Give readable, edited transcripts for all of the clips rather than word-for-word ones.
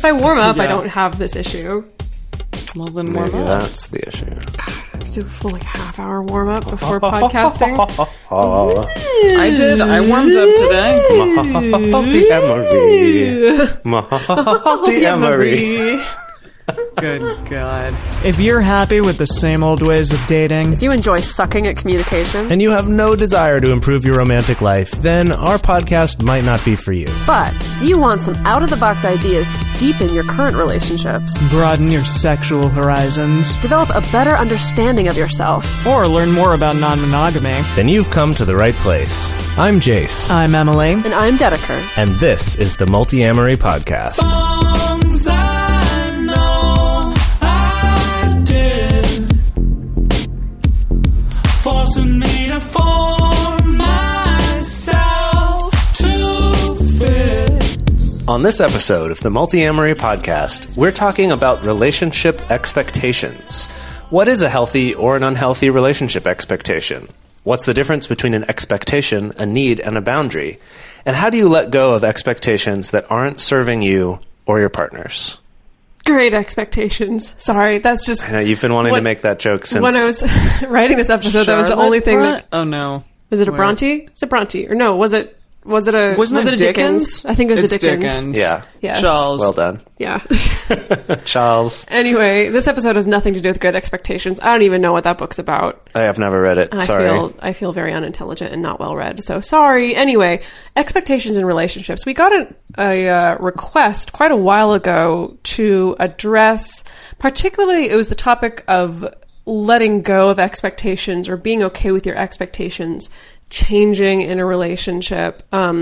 I warm up, I don't have this issue. Well, then warm Maybe up. that's the issue. I have to do a full half-hour warm-up before podcasting. I did. I warmed up today. Mahalti Emery. Good God. If you're happy with the same old ways of dating, If you enjoy sucking at communication, And you have no desire to improve your romantic life, then our podcast might not be for you. but if you want some out-of-the-box ideas to deepen your current relationships, broaden your sexual horizons, develop a better understanding of yourself, or learn more about non-monogamy, Then you've come to the right place. I'm Jace, I'm Emily. and I'm Dedeker. and this is the Multi-Amory Podcast. On this episode of the Multi-Amory Podcast, we're talking about relationship expectations. What is a healthy or an unhealthy relationship expectation? What's the difference between an expectation, a need, and a boundary? And how do you let go of expectations that aren't serving you or your partners? Great expectations. Sorry, that's just... I know you've been wanting What- to make that joke since... When I was writing this episode, that was the only thing that... Oh, no. Was it a Wait. Bronte? It's a Bronte. Or no, was it a Wasn't it Dickens? I think it was It's a Dickens. Dickens. Yeah. Yes. Charles. Well done. Yeah. Charles. Anyway, this episode has nothing to do with Great Expectations. I don't even know what that book's about. I have never read it. Sorry. I feel very unintelligent and not well read. So sorry. Anyway, expectations in relationships. We got a request quite a while ago to address, particularly it was the topic of letting go of expectations or being okay with your expectations changing in a relationship.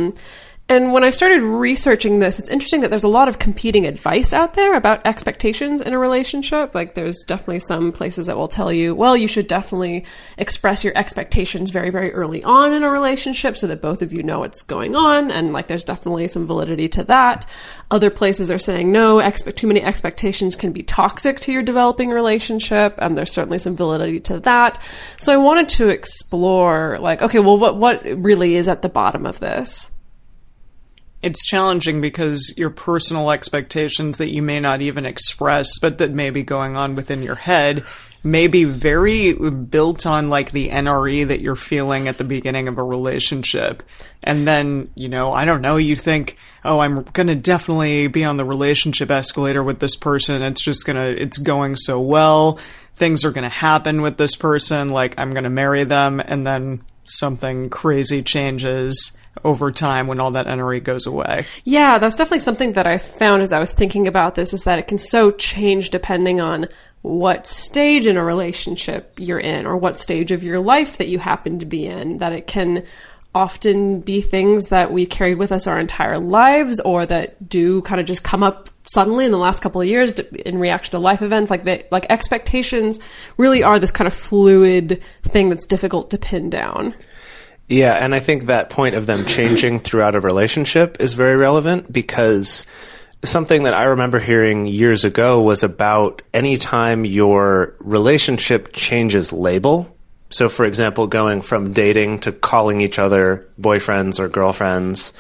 And when I started researching this, it's interesting that there's a lot of competing advice out there about expectations in a relationship. Like, there's definitely some places that will tell you, well, you should definitely express your expectations very, very early on in a relationship so that both of you know what's going on. And, like, there's definitely some validity to that. Other places are saying, no, too many expectations can be toxic to your developing relationship. And there's certainly some validity to that. So I wanted to explore, like, okay, well, what really is at the bottom of this? It's challenging because your personal expectations that you may not even express, but that may be going on within your head, may be very built on like the NRE that you're feeling at the beginning of a relationship. And then, I don't know, you think, oh, I'm going to definitely be on the relationship escalator with this person. It's going so well. Things are going to happen with this person. Like, I'm going to marry them. And then something crazy changes over time when all that NRE goes away. Yeah, that's definitely something that I found as I was thinking about this, is that it can so change depending on what stage in a relationship you're in or what stage of your life that you happen to be in, that it can often be things that we carried with us our entire lives or that do kind of just come up suddenly in the last couple of years in reaction to life events. Like expectations really are this kind of fluid thing that's difficult to pin down. Yeah, and I think that point of them changing throughout a relationship is very relevant, because something that I remember hearing years ago was about anytime your relationship changes label. So, for example, going from dating to calling each other boyfriends or girlfriends,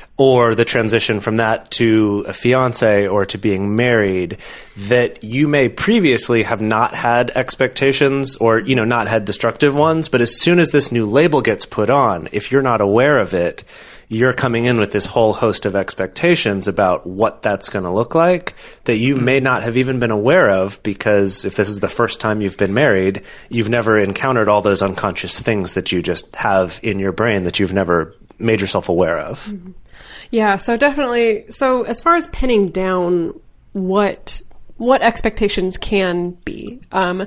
or the transition from that to a fiance or to being married, that you may previously have not had expectations or, not had destructive ones. But as soon as this new label gets put on, if you're not aware of it, you're coming in with this whole host of expectations about what that's going to look like that you may not have even been aware of, because if this is the first time you've been married, you've never encountered all those unconscious things that you just have in your brain that you've never made yourself aware of. Mm-hmm. Yeah, so definitely. So as far as pinning down what expectations can be,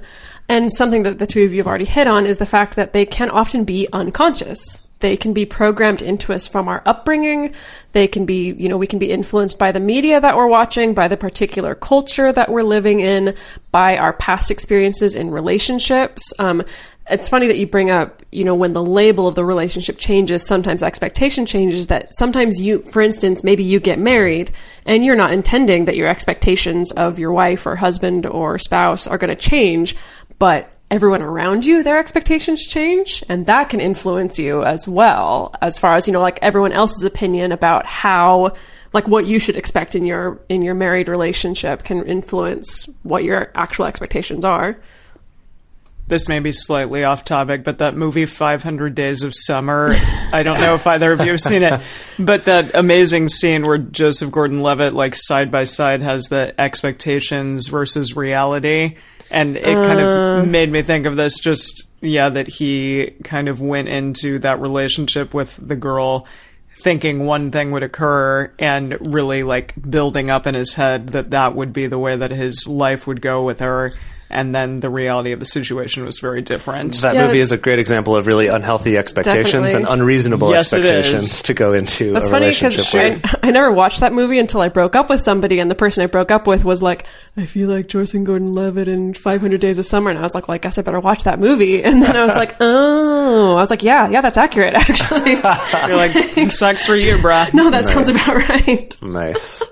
and something that the two of you have already hit on is the fact that they can often be unconscious. They can be programmed into us from our upbringing. They can be, we can be influenced by the media that we're watching, by the particular culture that we're living in, by our past experiences in relationships. It's funny that you bring up, when the label of the relationship changes, sometimes expectation changes, that sometimes for instance, maybe you get married and you're not intending that your expectations of your wife or husband or spouse are going to change, but everyone around you, their expectations change, and that can influence you as well, as far as, like everyone else's opinion about how, like what you should expect in your married relationship can influence what your actual expectations are. This may be slightly off topic, but that movie 500 Days of Summer, I don't know if either of you have seen it, but that amazing scene where Joseph Gordon-Levitt, like side by side, has the expectations versus reality. And it kind of made me think of this that he kind of went into that relationship with the girl thinking one thing would occur and really like building up in his head that would be the way that his life would go with her. And then the reality of the situation was very different. That movie is a great example of really unhealthy expectations and unreasonable expectations to go into a relationship with. Funny because I never watched that movie until I broke up with somebody, and the person I broke up with was like, I feel like Joseph Gordon-Levitt in 500 Days of Summer. And I was like, well, I guess I better watch that movie. And then I was like, oh. I was like, yeah, that's accurate, actually. You're like, sucks for you, bruh. No, that sounds about right. Nice.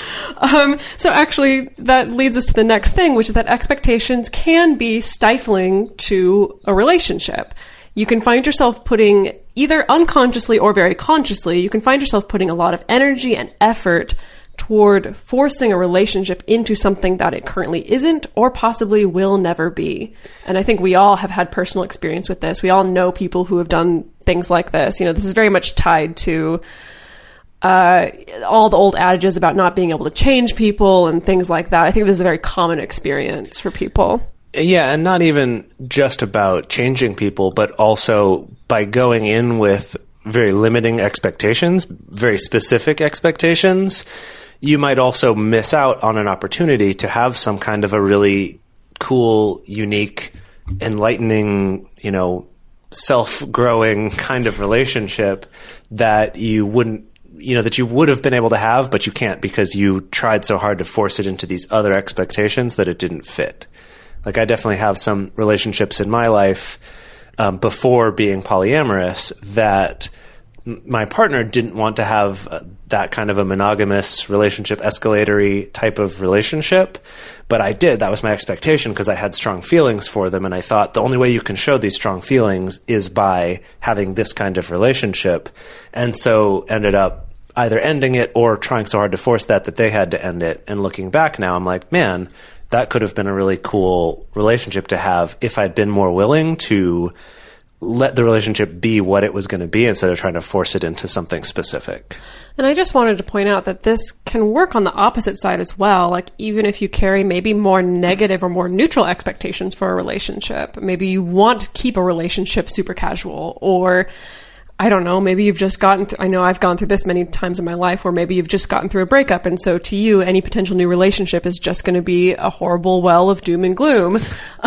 So actually, that leads us to the next thing, which is that expectations can be stifling to a relationship. You can find yourself putting, either unconsciously or very consciously, you can find yourself putting a lot of energy and effort toward forcing a relationship into something that it currently isn't or possibly will never be. And I think we all have had personal experience with this. We all know people who have done things like this. This is very much tied to all the old adages about not being able to change people and things like that. I think this is a very common experience for people. Yeah, and not even just about changing people, but also by going in with very limiting expectations, very specific expectations, you might also miss out on an opportunity to have some kind of a really cool, unique, enlightening, self-growing kind of relationship that you wouldn't, that you would have been able to have, but you can't because you tried so hard to force it into these other expectations that it didn't fit. Like, I definitely have some relationships in my life before being polyamorous that my partner didn't want to have that kind of a monogamous relationship, escalatory type of relationship, but I did. That was my expectation because I had strong feelings for them, and I thought the only way you can show these strong feelings is by having this kind of relationship, and so ended up either ending it or trying so hard to force that they had to end it. And looking back now, I'm like, man, that could have been a really cool relationship to have if I'd been more willing to let the relationship be what it was going to be instead of trying to force it into something specific. And I just wanted to point out that this can work on the opposite side as well. Like, even if you carry maybe more negative or more neutral expectations for a relationship, maybe you want to keep a relationship super casual, or I don't know, maybe you've just gotten I know I've gone through this many times in my life where maybe you've just gotten through a breakup. And so to you, any potential new relationship is just going to be a horrible well of doom and gloom.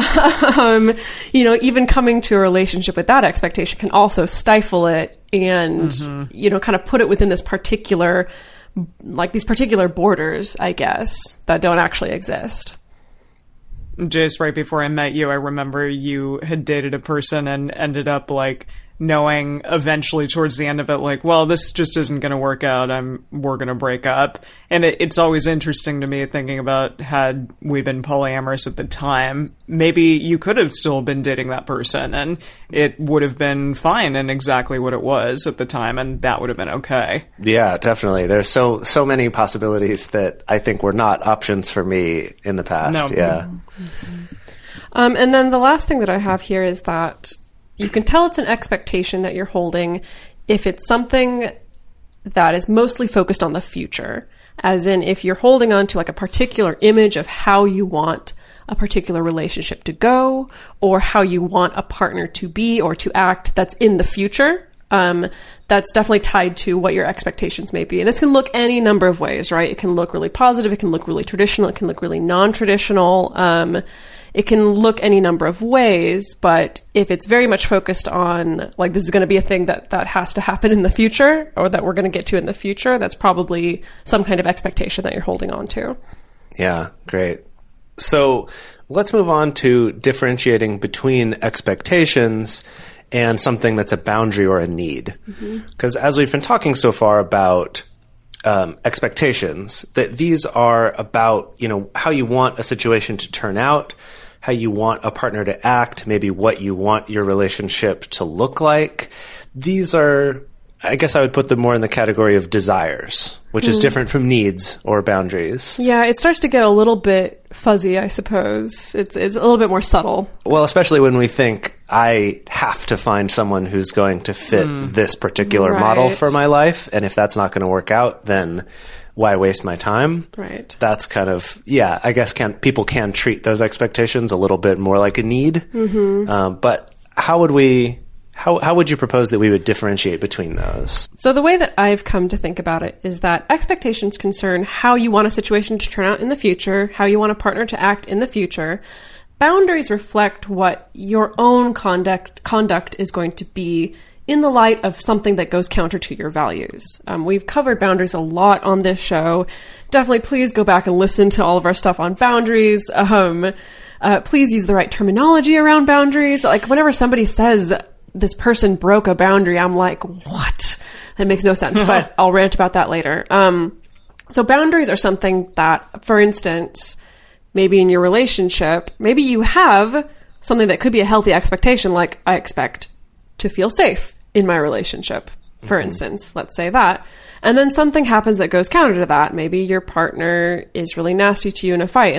Even coming to a relationship with that expectation can also stifle it and, kind of put it within this particular, like these particular borders, I guess, that don't actually exist. Jace, right before I met you, I remember you had dated a person and ended up like knowing eventually towards the end of it, like, well, this just isn't going to work out. We're going to break up. And it's always interesting to me thinking about, had we been polyamorous at the time, maybe you could have still been dating that person and it would have been fine and exactly what it was at the time. And that would have been okay. Yeah, definitely. There's so many possibilities that I think were not options for me in the past. No. Yeah. And then the last thing that I have here is that you can tell it's an expectation that you're holding if it's something that is mostly focused on the future. As in, if you're holding on to like a particular image of how you want a particular relationship to go, or how you want a partner to be or to act that's in the future, that's definitely tied to what your expectations may be. And this can look any number of ways, right? It can look really positive. It can look really traditional. It can look really non-traditional. It can look any number of ways, but if it's very much focused on, like, this is going to be a thing that has to happen in the future, or that we're going to get to in the future, that's probably some kind of expectation that you're holding on to. Yeah, great. So let's move on to differentiating between expectations and something that's a boundary or a need. Because as we've been talking so far about expectations, that these are about, how you want a situation to turn out, how you want a partner to act, maybe what you want your relationship to look like. These are, I guess I would put them more in the category of desires, which is different from needs or boundaries. Yeah, it starts to get a little bit fuzzy, I suppose. It's a little bit more subtle. Well, especially when we think I have to find someone who's going to fit this particular model for my life. And if that's not going to work out, then why waste my time? Right. That's kind of, I guess people can treat those expectations a little bit more like a need. But how would you propose that we would differentiate between those? So the way that I've come to think about it is that expectations concern how you want a situation to turn out in the future, how you want a partner to act in the future. Boundaries reflect what your own conduct is going to be in the light of something that goes counter to your values. We've covered boundaries a lot on this show. Definitely please go back and listen to all of our stuff on boundaries. Please use the right terminology around boundaries. Like whenever somebody says this person broke a boundary, I'm like, what? That makes no sense, but I'll rant about that later. So boundaries are something that, for instance, maybe in your relationship, maybe you have something that could be a healthy expectation, like I expect to feel safe in my relationship, for instance, let's say that. And then something happens that goes counter to that. Maybe your partner is really nasty to you in a fight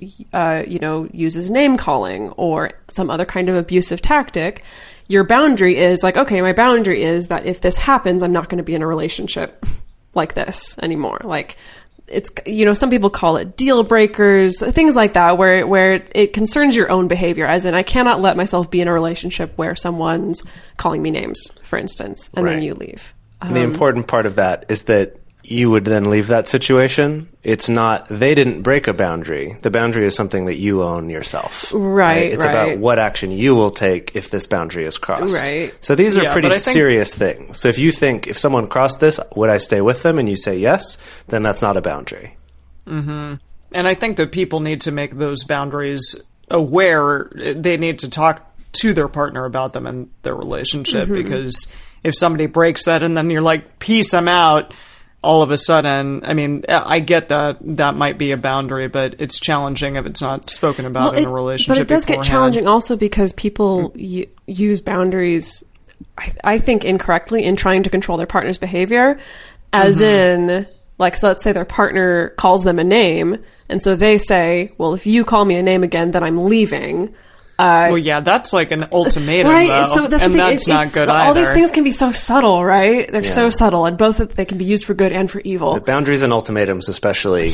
and uses name calling or some other kind of abusive tactic. Your boundary is like, okay, my boundary is that if this happens, I'm not going to be in a relationship like this anymore. Like it's, some people call it deal breakers, things like that, where it concerns your own behavior, as in I cannot let myself be in a relationship where someone's calling me names, for instance, and then you leave. The important part of that is that you would then leave that situation. It's not, they didn't break a boundary. The boundary is something that you own yourself. Right? It's about what action you will take if this boundary is crossed. Right. So these are pretty serious things. So if you think, if someone crossed this, would I stay with them? And you say yes, then that's not a boundary. Mm-hmm. And I think that people need to make those boundaries aware. They need to talk to their partner about them and their relationship, because if somebody breaks that and then you're like, peace, I'm out, all of a sudden, I mean, I get that might be a boundary, but it's challenging if it's not spoken about in a relationship. But it does get challenging also because people use boundaries, I think, incorrectly in trying to control their partner's behavior, as in, like, so let's say their partner calls them a name, and so they say, well, if you call me a name again, then I'm leaving. Well, yeah, that's like an ultimatum, right? Though, so that's the thing. That's not good either. All these things can be so subtle, right? They're so subtle, and both they can be used for good and for evil. The boundaries and ultimatums, especially,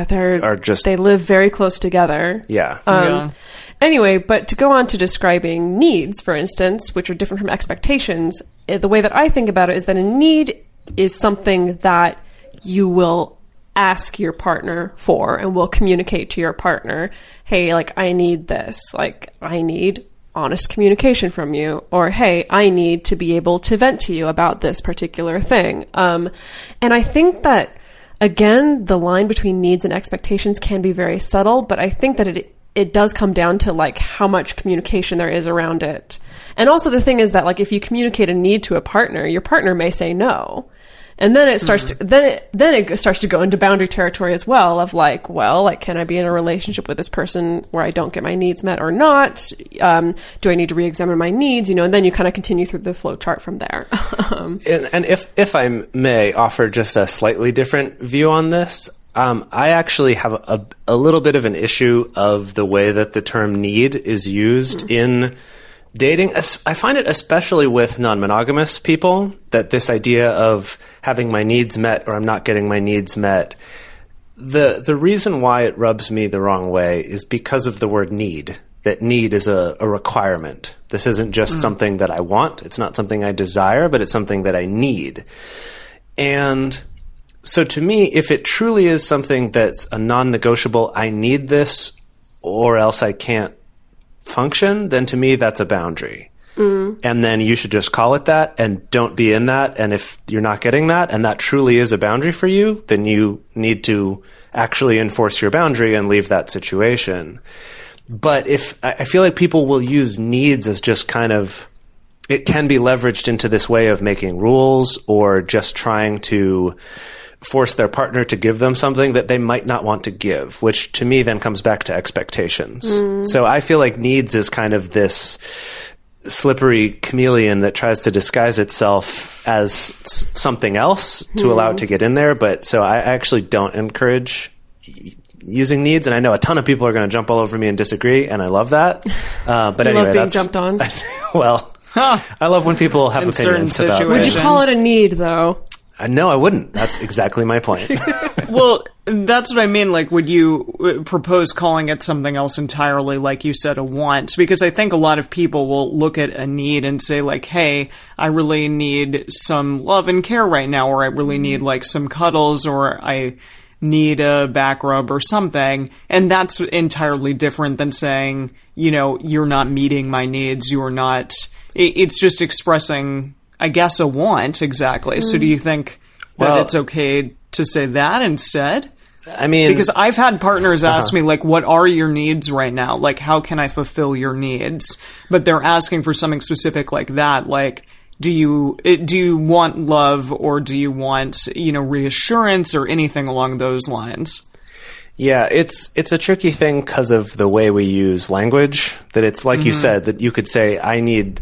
they live very close together. Yeah. Anyway, but to go on to describing needs, for instance, which are different from expectations, the way that I think about it is that a need is something that you will ask your partner for and will communicate to your partner, hey, like, I need this, like, I need honest communication from you, or hey, I need to be able to vent to you about this particular thing. And I think that, again, the line between needs and expectations can be very subtle, but I think that it does come down to like how much communication there is around it. And also the thing is that, like, if you communicate a need to a partner, your partner may say no. And then it starts to, then it starts to go into boundary territory as well, of like, well, like, can I be in a relationship with this person where I don't get my needs met or not? Do I need to re-examine my needs? And then you kind of continue through the flow chart from there. And if I may offer just a slightly different view on this, I actually have a little bit of an issue of the way that the term need is used in dating. I find it especially with non-monogamous people, that this idea of having my needs met or I'm not getting my needs met, the reason why it rubs me the wrong way is because of the word need. That need is a requirement. This isn't just something that I want. It's not something I desire, but it's something that I need. And so to me, if it truly is something that's a non-negotiable, I need this or else I can't function, then to me that's a boundary. And then you should just call it that and don't be in that. And if you're not getting that and that truly is a boundary for you, then you need to actually enforce your boundary and leave that situation. But if I feel like people will use needs as just kind of, it can be leveraged into this way of making rules or just trying to force their partner to give them something that they might not want to give, which to me then comes back to expectations. So I feel like needs is kind of this slippery chameleon that tries to disguise itself as something else to allow it to get in there. But so I actually don't encourage using needs, and I know a ton of people are going to jump all over me and disagree, and I love that. But You anyway, love being that's jumped on. well. I love when people have In certain opinions about situations. Would you call it a need, though? No, I wouldn't. That's exactly my point. Well, that's what I mean. Like, would you propose calling it something else entirely, like you said, a want? Because I think a lot of people will look at a need and say, like, hey, I really need some love and care right now, or I really need, like, some cuddles, or I need a back rub or something. And that's entirely different than saying, you know, you're not meeting my needs, you're not... It's just expressing, I guess, a want, exactly. So do you think that it's okay to say that instead? I mean... Because I've had partners ask me, like, what are your needs right now? Like, how can I fulfill your needs? But they're asking for something specific like that. Like, do you want love, or do you want, you know, reassurance or anything along those lines? Yeah, it's a tricky thing because of the way we use language, that it's like you said, that you could say, I need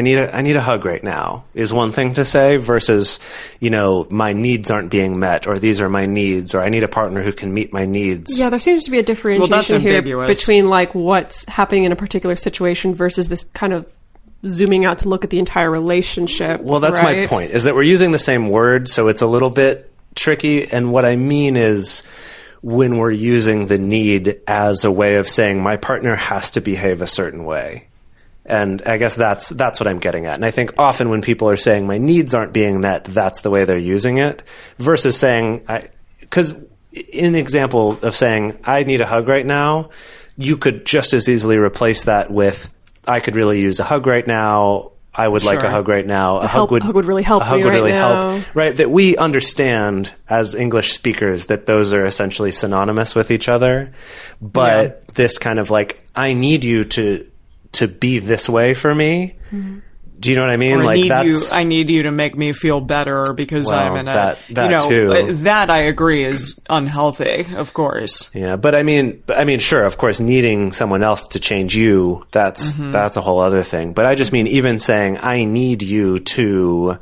a hug right now is one thing to say versus, you know, my needs aren't being met, or these are my needs, or I need a partner who can meet my needs. Yeah, there seems to be a differentiation here ambiguous. between like what's happening in a particular situation versus this kind of zooming out to look at the entire relationship. Well, that's right? my point, is that we're using the same word, so it's a little bit tricky. And what I mean is when we're using the need as a way of saying my partner has to behave a certain way. And I guess that's what I'm getting at. And I think often when people are saying my needs aren't being met, that's the way they're using it, versus saying, because in an example of saying I need a hug right now, you could just as easily replace that with I could really use a hug right now. I would like a hug right now. A hug would really help. A hug me would right really now. help. Right. That we understand as English speakers that those are essentially synonymous with each other. But this kind of like, I need you to be this way for me. Mm-hmm. Do you know what I mean? Or like I need you to make me feel better because I'm in a that too. That I agree is unhealthy, of course. Yeah, but I mean, sure, of course, needing someone else to change you, that's a whole other thing. But I just mean even saying I need you to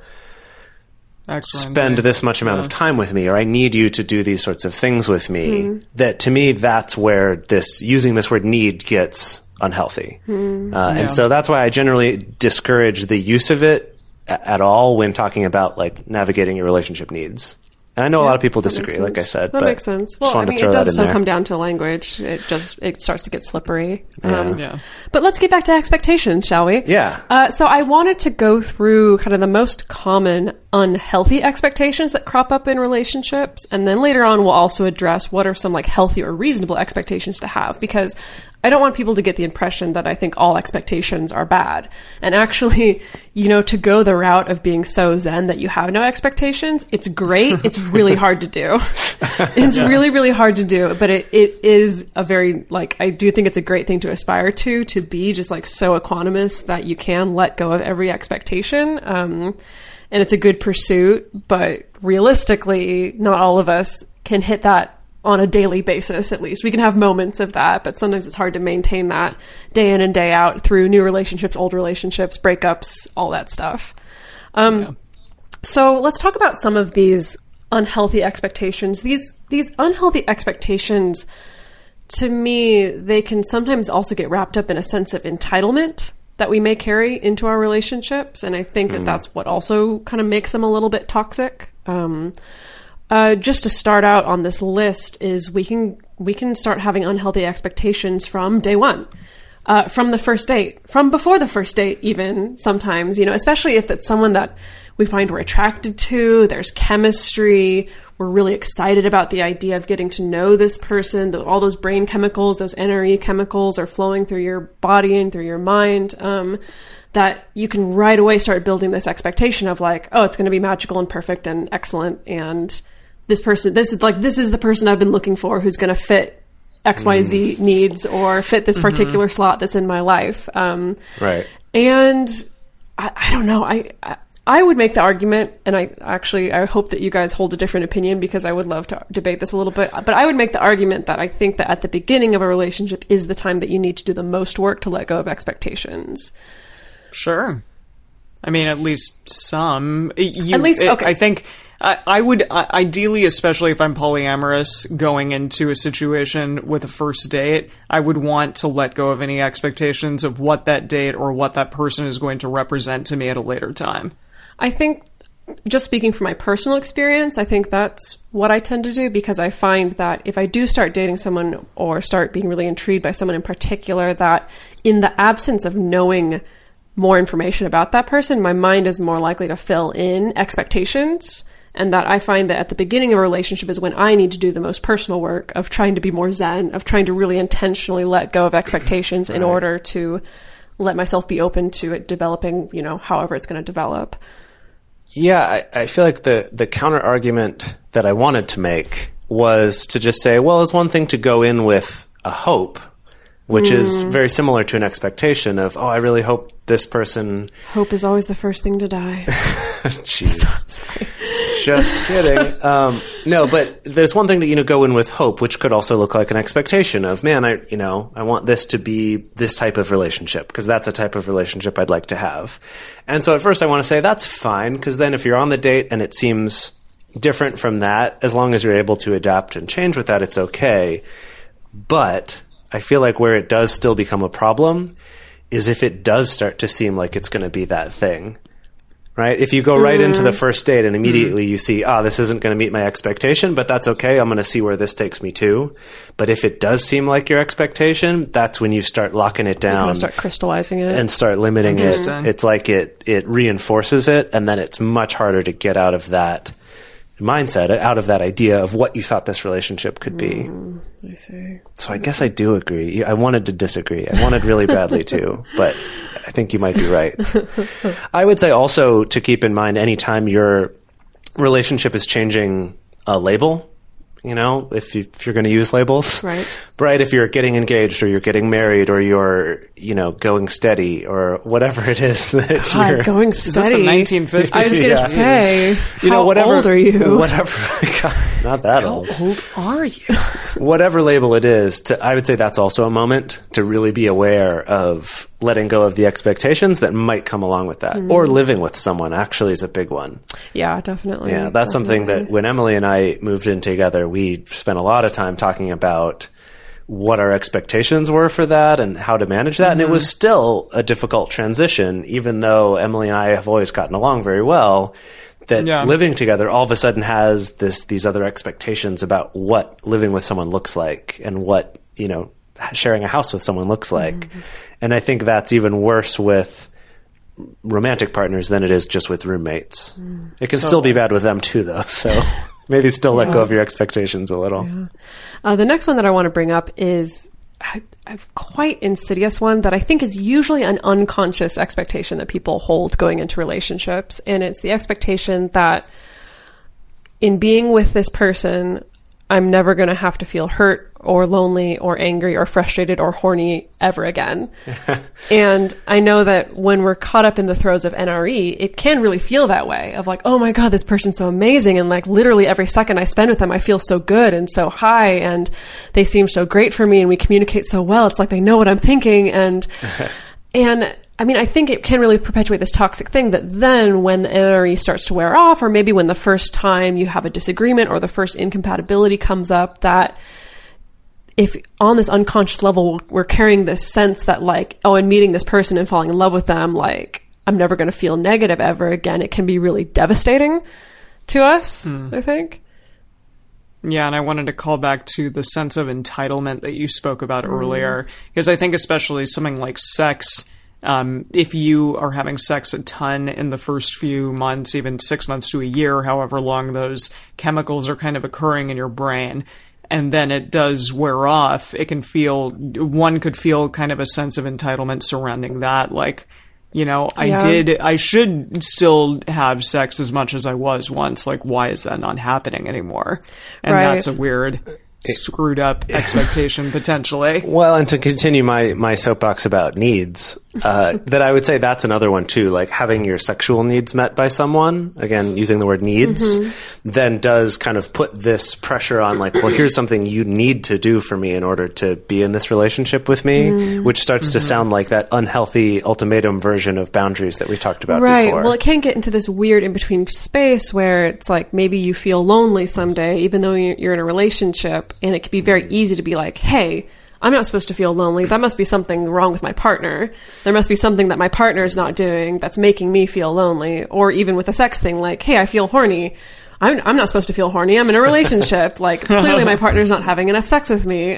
spend this much amount of time with me, or I need you to do these sorts of things with me. That to me, that's where using this word need gets unhealthy. And so that's why I generally discourage the use of it at all when talking about like navigating your relationship needs. And I know a lot of people disagree, like I said. That makes sense. Well, I mean, it does come down to language. It starts to get slippery. But let's get back to expectations, shall we? Yeah. So I wanted to go through kind of the most common unhealthy expectations that crop up in relationships. And then later on, we'll also address what are some like healthy or reasonable expectations to have, because I don't want people to get the impression that I think all expectations are bad. And actually, you know, to go the route of being so zen that you have no expectations, it's great. It's really hard to do. It's really, really hard to do. But it is a very, like, I do think it's a great thing to aspire to be just like so equanimous that you can let go of every expectation. And it's a good pursuit, but realistically, not all of us can hit that on a daily basis. At least we can have moments of that, but sometimes it's hard to maintain that day in and day out through new relationships, old relationships, breakups, all that stuff. So let's talk about some of these unhealthy expectations. These unhealthy expectations, to me, they can sometimes also get wrapped up in a sense of entitlement that we may carry into our relationships. And I think that that's what also kind of makes them a little bit toxic. Just to start out on this list is we can start having unhealthy expectations from day one, from the first date, from before the first date, even sometimes, you know, especially if it's someone that we find we're attracted to, there's chemistry, we're really excited about the idea of getting to know this person, all those brain chemicals, those NRE chemicals are flowing through your body and through your mind, that you can right away start building this expectation of like, oh, it's going to be magical and perfect and excellent, and this is the person I've been looking for who's going to fit XYZ needs or fit this particular slot that's in my life. Right. And I don't know. I would make the argument, and I hope that you guys hold a different opinion because I would love to debate this a little bit, but I would make the argument that I think that at the beginning of a relationship is the time that you need to do the most work to let go of expectations. Sure. I mean, at least some. Okay. I think I would, ideally, especially if I'm polyamorous, going into a situation with a first date, I would want to let go of any expectations of what that date or what that person is going to represent to me at a later time. I think, just speaking from my personal experience, I think that's what I tend to do, because I find that if I do start dating someone or start being really intrigued by someone in particular, that in the absence of knowing more information about that person, my mind is more likely to fill in expectations. And that I find that at the beginning of a relationship is when I need to do the most personal work of trying to be more zen, of trying to really intentionally let go of expectations in order to let myself be open to it developing, however it's going to develop. Yeah, I feel like the counter argument that I wanted to make was to just say, well, it's one thing to go in with a hope, which is very similar to an expectation of, I really hope this person... Hope is always the first thing to die. Jeez. Sorry. Just kidding. No, but there's one thing to, go in with hope, which could also look like an expectation of, man, I want this to be this type of relationship, because that's a type of relationship I'd like to have. And so at first I want to say that's fine, because then if you're on the date and it seems different from that, as long as you're able to adapt and change with that, it's okay. But I feel like where it does still become a problem is if it does start to seem like it's going to be that thing, right? If you go right into the first date and immediately you see, this isn't going to meet my expectation, but that's okay. I'm going to see where this takes me to. But if it does seem like your expectation, that's when you start locking it down. Start crystallizing it. And start limiting it. It's like it reinforces it, and then it's much harder to get out of that mindset, out of that idea of what you thought this relationship could be. I see. So I guess I do agree. I wanted to disagree. I wanted really badly to, but I think you might be right. I would say also to keep in mind anytime your relationship is changing a label, if you're going to use labels, right? If you're getting engaged or you're getting married or you're, going steady or whatever it is that you're going steady. Is this the 1950s? I was going to say, whatever, old are you? Whatever. God, not that old. How old are you? Whatever label it is, I would say that's also a moment to really be aware of letting go of the expectations that might come along with that. Or living with someone actually is a big one. Yeah, definitely. Yeah, that's something that when Emily and I moved in together, we spent a lot of time talking about what our expectations were for that and how to manage that. And it was still a difficult transition, even though Emily and I have always gotten along very well, that living together all of a sudden has these other expectations about what living with someone looks like and what, sharing a house with someone looks like. And I think that's even worse with romantic partners than it is just with roommates. It can still be bad with them too, though. So maybe still let go of your expectations a little. Yeah. The next one that I want to bring up is a quite insidious one that I think is usually an unconscious expectation that people hold going into relationships. And it's the expectation that in being with this person, I'm never going to have to feel hurt or lonely or angry or frustrated or horny ever again. And I know that when we're caught up in the throes of NRE, it can really feel that way of like, oh my God, this person's so amazing. And like literally every second I spend with them, I feel so good and so high and they seem so great for me and we communicate so well. It's like they know what I'm thinking. And I mean, I think it can really perpetuate this toxic thing that then when the NRE starts to wear off, or maybe when the first time you have a disagreement or the first incompatibility comes up, that if on this unconscious level, we're carrying this sense that like, and meeting this person and falling in love with them, like, I'm never going to feel negative ever again. It can be really devastating to us, I think. Yeah, and I wanted to call back to the sense of entitlement that you spoke about earlier, because I think especially something like sex, if you are having sex a ton in the first few months, even 6 months to a year, however long those chemicals are kind of occurring in your brain, and then it does wear off, one could feel kind of a sense of entitlement surrounding that. Like, I should still have sex as much as I was once. Like, why is that not happening anymore? And that's a weird screwed up expectation potentially. Well, and to continue my soapbox about needs, that I would say that's another one too, like having your sexual needs met by someone, again, using the word needs, then does kind of put this pressure on like, well, here's something you need to do for me in order to be in this relationship with me, which starts to sound like that unhealthy ultimatum version of boundaries that we talked about before. Well, it can get into this weird in-between space where it's like maybe you feel lonely someday, even though you're in a relationship, and it can be very easy to be like, hey, I'm not supposed to feel lonely. That must be something wrong with my partner. There must be something that my partner is not doing that's making me feel lonely. Or even with a sex thing, like, hey, I feel horny. I'm not supposed to feel horny. I'm in a relationship. Like, clearly my partner's not having enough sex with me.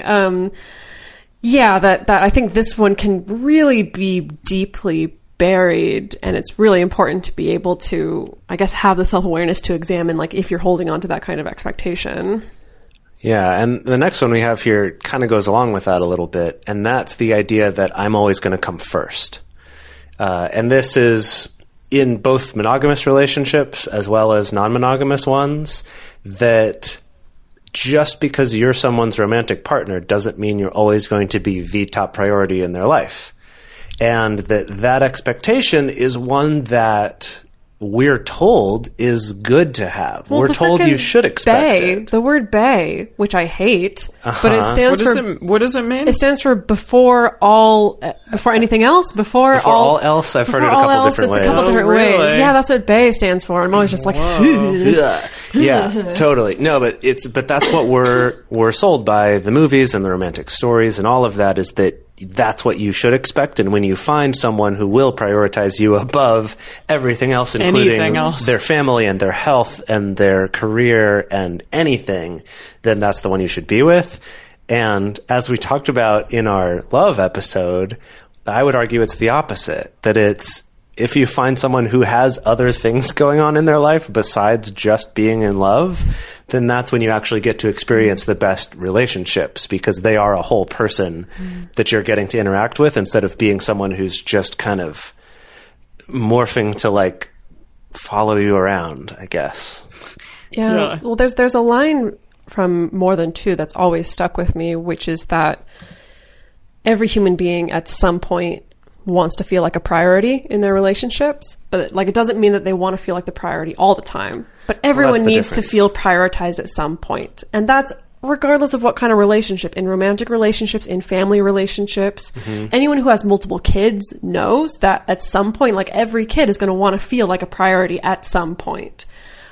That I think this one can really be deeply buried, and it's really important to be able to, I guess, have the self-awareness to examine, like, if you're holding on to that kind of expectation. Yeah, and the next one we have here kind of goes along with that a little bit, and that's the idea that I'm always going to come first. And this is in both monogamous relationships as well as non-monogamous ones, that just because you're someone's romantic partner doesn't mean you're always going to be the top priority in their life. And that expectation is one that we're told is good to have. Well, we're told you should expect it. The word "bay," which I hate, but it stands What does it mean? It stands for before anything else. Before all else, I've heard it a couple different ways. It's a couple different ways. Yeah, that's what "bay" stands for. I'm always just like, yeah, totally. No, but that's what we're sold by the movies and the romantic stories and all of that, is that that's what you should expect. And when you find someone who will prioritize you above everything else, including their family and their health and their career and anything, then that's the one you should be with. And as we talked about in our love episode, I would argue it's the opposite, that it's, if you find someone who has other things going on in their life besides just being in love, then that's when you actually get to experience the best relationships, because they are a whole person that you're getting to interact with, instead of being someone who's just kind of morphing to like follow you around, I guess. Yeah. Well, there's a line from More Than Two that's always stuck with me, which is that every human being at some point wants to feel like a priority in their relationships, but like it doesn't mean that they want to feel like the priority all the time. But everyone needs to feel prioritized at some point. And that's regardless of what kind of relationship, in romantic relationships, in family relationships. Anyone who has multiple kids knows that at some point, like every kid is going to want to feel like a priority at some point.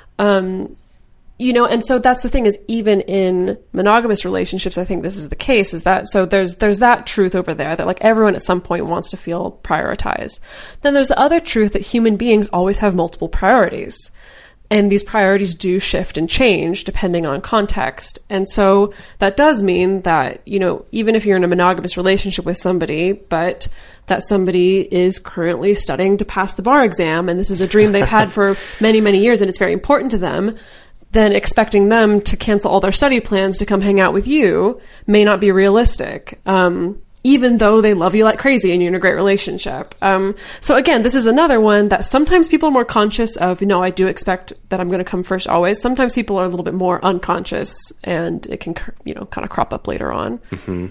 And so that's the thing, is even in monogamous relationships, I think this is the case, is that, so there's that truth over there that like everyone at some point wants to feel prioritized. Then there's the other truth that human beings always have multiple priorities. And these priorities do shift and change depending on context. And so that does mean that, even if you're in a monogamous relationship with somebody, but that somebody is currently studying to pass the bar exam, and this is a dream they've had for many, many years, and it's very important to them, then expecting them to cancel all their study plans to come hang out with you may not be realistic, even though they love you like crazy and you're in a great relationship. So again, this is another one that sometimes people are more conscious of, I do expect that I'm going to come first always. Sometimes people are a little bit more unconscious, and it can, kind of crop up later on.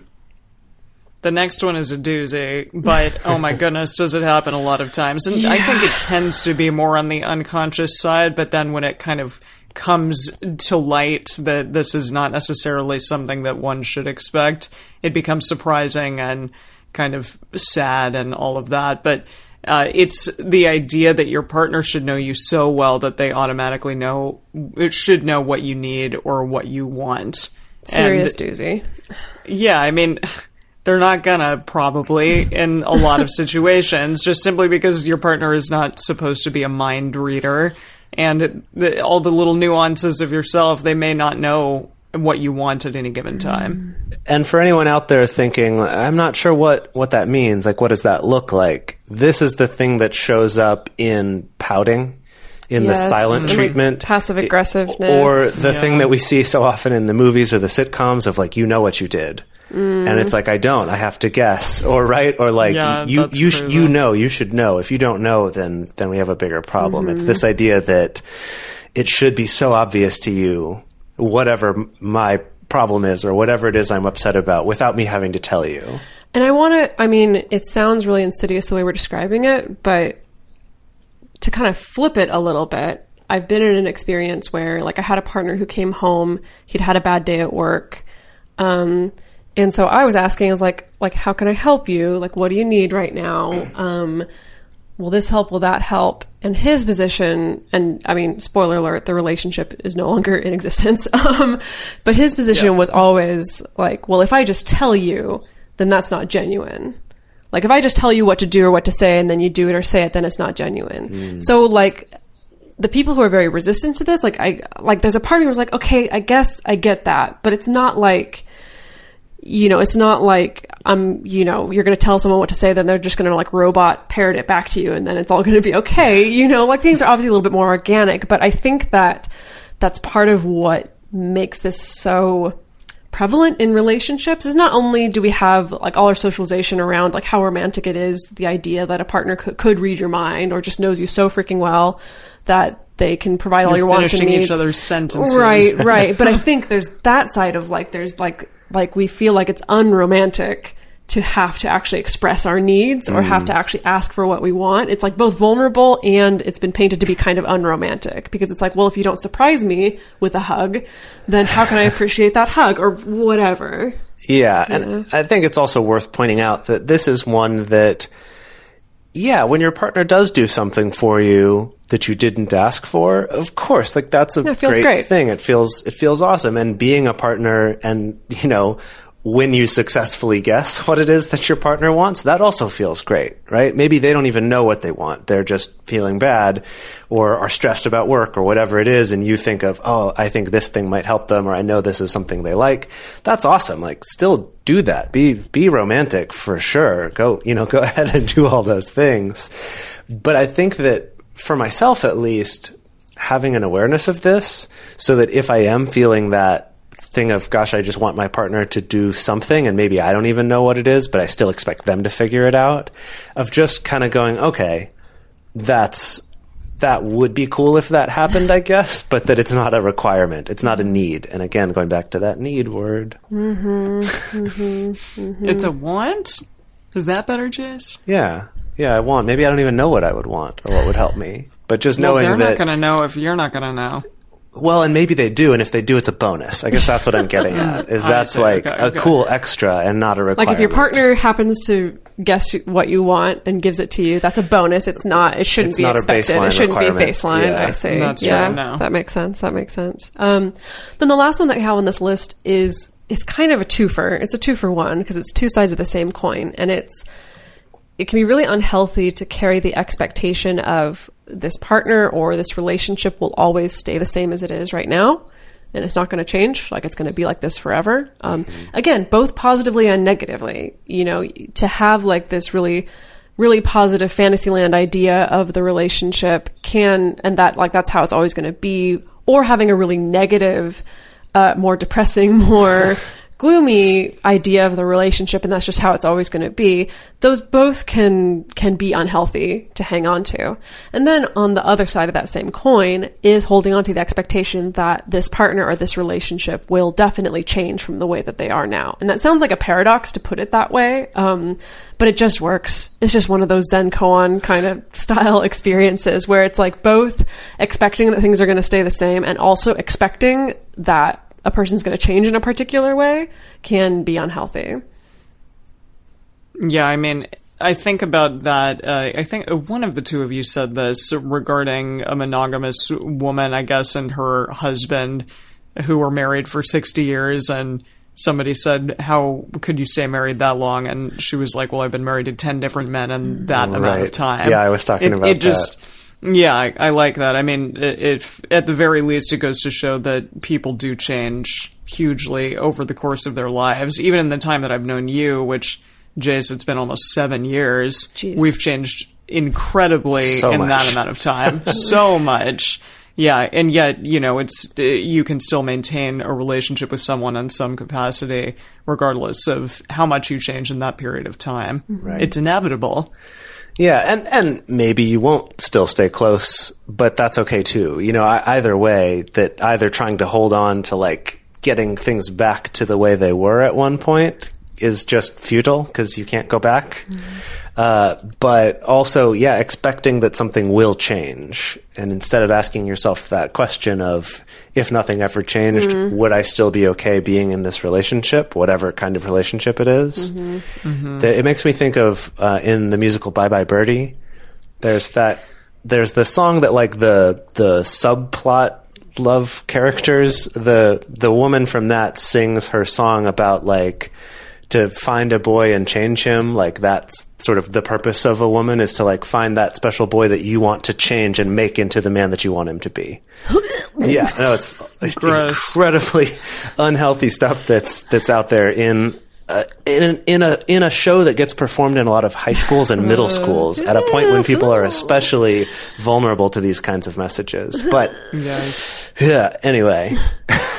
The next one is a doozy, but oh my goodness, does it happen a lot of times. And I think it tends to be more on the unconscious side, but then when it kind of comes to light that this is not necessarily something that one should expect, it becomes surprising and kind of sad and all of that. But it's the idea that your partner should know you so well that they automatically should know what you need or what you want. Serious doozy. Yeah, I mean, they're not gonna, probably, in a lot of situations, just simply because your partner is not supposed to be a mind reader. And all the little nuances of yourself, they may not know what you want at any given time. And for anyone out there thinking, I'm not sure what that means, like what does that look like? This is the thing that shows up in pouting, in the silent treatment. Passive aggressiveness. Or the thing that we see so often in the movies or the sitcoms of like, what you did. And it's like, I don't, I have to guess, or like, you should know. If you don't know, then we have a bigger problem. It's this idea that it should be so obvious to you, whatever my problem is or whatever it is I'm upset about without me having to tell you. And it sounds really insidious the way we're describing it, but to kind of flip it a little bit, I've been in an experience where, like, I had a partner who came home, he'd had a bad day at work. And so I was asking, I was like, how can I help you? Like, what do you need right now? Will this help? Will that help? And his position, and I mean, spoiler alert, the relationship is no longer in existence. But his position was always like, well, if I just tell you, then that's not genuine. Like, if I just tell you what to do or what to say and then you do it or say it, then it's not genuine. So, like, the people who are very resistant to this, there's a part of me was like, okay, I guess I get that, but it's not like, it's not like you're going to tell someone what to say, then they're just going to like robot parrot it back to you, and then it's all going to be okay. Like, things are obviously a little bit more organic, but I think that that's part of what makes this so prevalent in relationships is not only do we have like all our socialization around like how romantic it is, the idea that a partner could read your mind or just knows you so freaking well that they can provide all your wants and needs. Finishing each other's sentences. Right. But I think there's that side of like, there's like we feel like it's unromantic to have to actually express our needs or have to actually ask for what we want. It's like both vulnerable and it's been painted to be kind of unromantic because it's like, well, if you don't surprise me with a hug, then how can I appreciate that hug or whatever? Yeah. And I think it's also worth pointing out that this is one that, when your partner does do something for you that you didn't ask for, of course, like that's a great thing. It feels awesome. And being a partner and, when you successfully guess what it is that your partner wants, that also feels great, right? Maybe they don't even know what they want. They're just feeling bad or are stressed about work or whatever it is. And you think of, oh, I think this thing might help them, or I know this is something they like. That's awesome. Like, still do that. Be romantic for sure. Go ahead and do all those things. But I think that for myself, at least, having an awareness of this so that if I am feeling that thing of, gosh, I just want my partner to do something and maybe I don't even know what it is, but I still expect them to figure it out, of just kind of going, okay, that would be cool if that happened, I guess, but that it's not a requirement. It's not a need. And again, going back to that need word. It's a want? Is that better, Jace? Yeah, I want. Maybe I don't even know what I would want or what would help me. But just knowing that... they're not going to know if you're not going to know. Well, and maybe they do, and if they do, it's a bonus. I guess that's what I'm getting at, is that's a cool extra and not a requirement. Like, if your partner happens to guess what you want and gives it to you, that's a bonus. It shouldn't be expected. It shouldn't be a baseline, I say. That's right, no. That makes sense. Then the last one that we have on this list is kind of a twofer. It's a 2-for-1 because it's two sides of the same coin, and it can be really unhealthy to carry the expectation of this partner or this relationship will always stay the same as it is right now. And it's not going to change. Like, it's going to be like this forever. Again, both positively and negatively, to have like this really, really positive Fantasyland idea of the relationship and that's how it's always going to be, or having a really negative, more depressing, more gloomy idea of the relationship, and that's just how it's always going to be. Those both can be unhealthy to hang on to. And then on the other side of that same coin is holding on to the expectation that this partner or this relationship will definitely change from the way that they are now. And that sounds like a paradox to put it that way, but it just works. It's just one of those Zen koan kind of style experiences where it's like both expecting that things are going to stay the same and also expecting that a person's going to change in a particular way can be unhealthy. Yeah, I mean, I think about that. I think one of the two of you said this regarding a monogamous woman, I guess, and her husband who were married for 60 years. And somebody said, how could you stay married that long? And she was like, well, I've been married to 10 different men in that amount of time. Yeah, I was talking about that. Yeah, I like that. I mean, at the very least, it goes to show that people do change hugely over the course of their lives. Even in the time that I've known you, which, Jace, it's been almost 7 years. Jeez. We've changed incredibly that amount of time. So much. Yeah, and yet, you can still maintain a relationship with someone in some capacity, regardless of how much you change in that period of time. Right. It's inevitable. Yeah, and maybe you won't still stay close, but that's okay too. Either way, that either trying to hold on to like getting things back to the way they were at one point is just futile because you can't go back. But also, expecting that something will change. And instead of asking yourself that question of, if nothing ever changed, would I still be okay being in this relationship, whatever kind of relationship it is? It makes me think of, in the musical Bye Bye Birdie, there's the song that, like, the subplot love characters, the woman from that sings her song about, like, to find a boy and change him. Like, that's sort of the purpose of a woman, is to, like, find that special boy that you want to change and make into the man that you want him to be. It's incredibly unhealthy stuff that's out there in a show that gets performed in a lot of high schools and middle schools at a point when people are especially vulnerable to these kinds of messages. But anyway.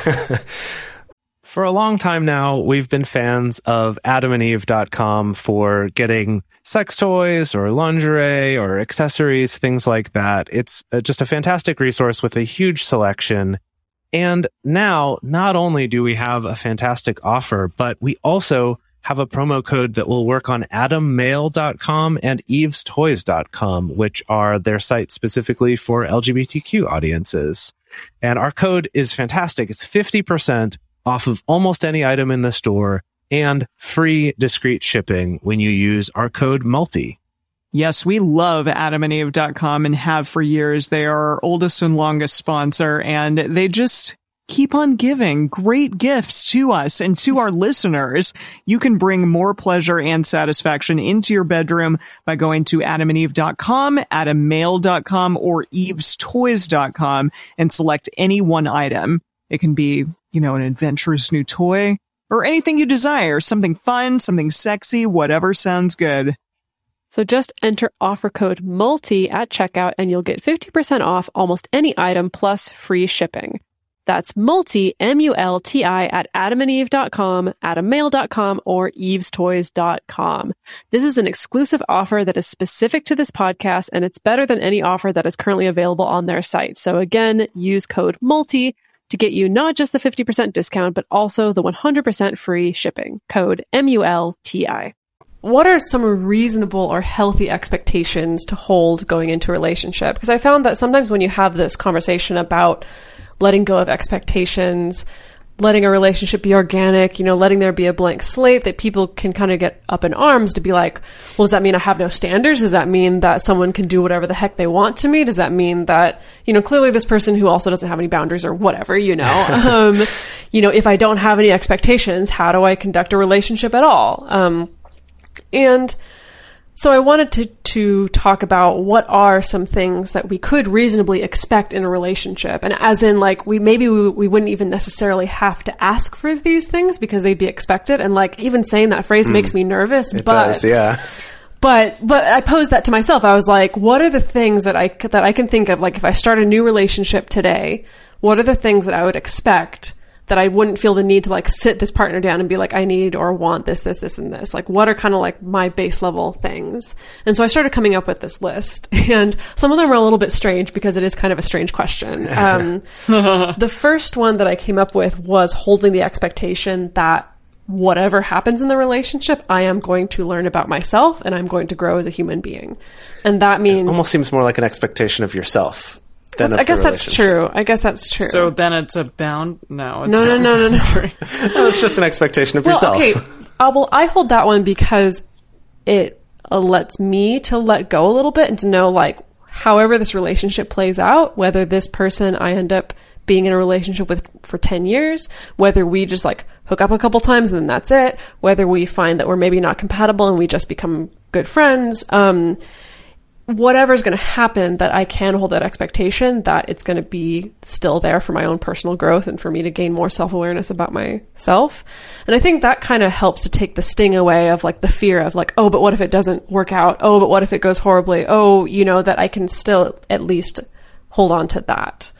For a long time now, we've been fans of AdamandEve.com for getting sex toys or lingerie or accessories, things like that. It's just a fantastic resource with a huge selection. And now, not only do we have a fantastic offer, but we also have a promo code that will work on AdamMail.com and EvesToys.com, which are their sites specifically for LGBTQ audiences. And our code is fantastic. It's 50% off of almost any item in the store and free discreet shipping when you use our code MULTI. Yes, we love AdamandEve.com and have for years. They are our oldest and longest sponsor, and they just keep on giving great gifts to us and to our listeners. You can bring more pleasure and satisfaction into your bedroom by going to AdamandEve.com, AdamMail.com, or EvesToys.com and select any one item. It can be, an adventurous new toy or anything you desire, something fun, something sexy, whatever sounds good. So just enter offer code MULTI at checkout and you'll get 50% off almost any item plus free shipping. That's MULTI, M-U-L-T-I, at AdamandEve.com, AdamMail.com, or EvesToys.com. This is an exclusive offer that is specific to this podcast, and it's better than any offer that is currently available on their site. So again, use code MULTI to get you not just the 50% discount, but also the 100% free shipping. Code MULTI. What are some reasonable or healthy expectations to hold going into a relationship? Because I found that sometimes when you have this conversation about letting go of expectations, letting a relationship be organic, letting there be a blank slate, that people can kind of get up in arms to be like, well, does that mean I have no standards? Does that mean that someone can do whatever the heck they want to me? Does that mean that, clearly this person who also doesn't have any boundaries or whatever, if I don't have any expectations, how do I conduct a relationship at all? And so I wanted to talk about what are some things that we could reasonably expect in a relationship. And as in, like, we wouldn't even necessarily have to ask for these things because they'd be expected. And, like, even saying that phrase makes me nervous. It does, yeah. But I posed that to myself. I was like, what are the things that I can think of? Like, if I start a new relationship today, what are the things that I would expect that I wouldn't feel the need to, like, sit this partner down and be like, I need or want this, and this. Like, what are kind of like my base level things? And so I started coming up with this list, and some of them are a little bit strange because it is kind of a strange question. The first one that I came up with was holding the expectation that whatever happens in the relationship, I am going to learn about myself and I'm going to grow as a human being. And that means... It almost seems more like an expectation of yourself. I guess that's true. So then it's a bound? No. No. It's just an expectation of yourself. Okay. I hold that one because it lets me to let go a little bit and to know, like, however this relationship plays out, whether this person I end up being in a relationship with for 10 years, whether we just, like, hook up a couple times and then that's it, whether we find that we're maybe not compatible and we just become good friends, whatever's going to happen, that I can hold that expectation that it's going to be still there for my own personal growth and for me to gain more self-awareness about myself. And I think that kind of helps to take the sting away of, like, the fear of, like, oh, but what if it doesn't work out? Oh, but what if it goes horribly? Oh, that I can still at least hold on to that.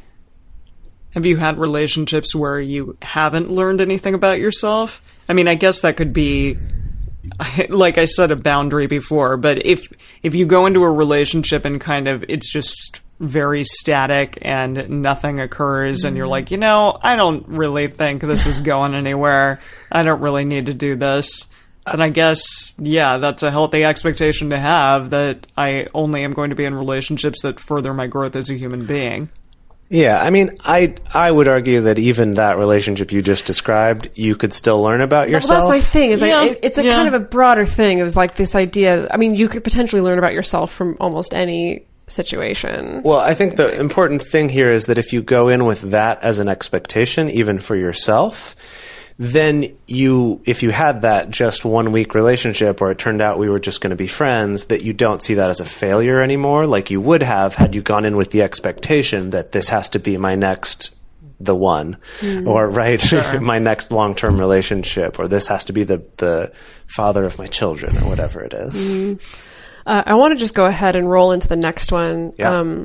Have you had relationships where you haven't learned anything about yourself? I mean, I guess that could be, like I said, a boundary before, but if you go into a relationship and kind of it's just very static and nothing occurs and you're like, I don't really think this is going anywhere. I don't really need to do this. And I guess, that's a healthy expectation to have, that I only am going to be in relationships that further my growth as a human being. Yeah, I mean, I would argue that even that relationship you just described, you could still learn about yourself. Well, that's my thing. It's a kind of a broader thing. It was like this idea. I mean, you could potentially learn about yourself from almost any situation. Well, I think the important thing here is that if you go in with that as an expectation, even for yourself, then if you had that just 1 week relationship or it turned out we were just going to be friends, that you don't see that as a failure anymore, like you would have had you gone in with the expectation that this has to be my next, the one, or my next long-term relationship, or this has to be the father of my children, or whatever it is. I want to just go ahead and roll into the next one. Yeah.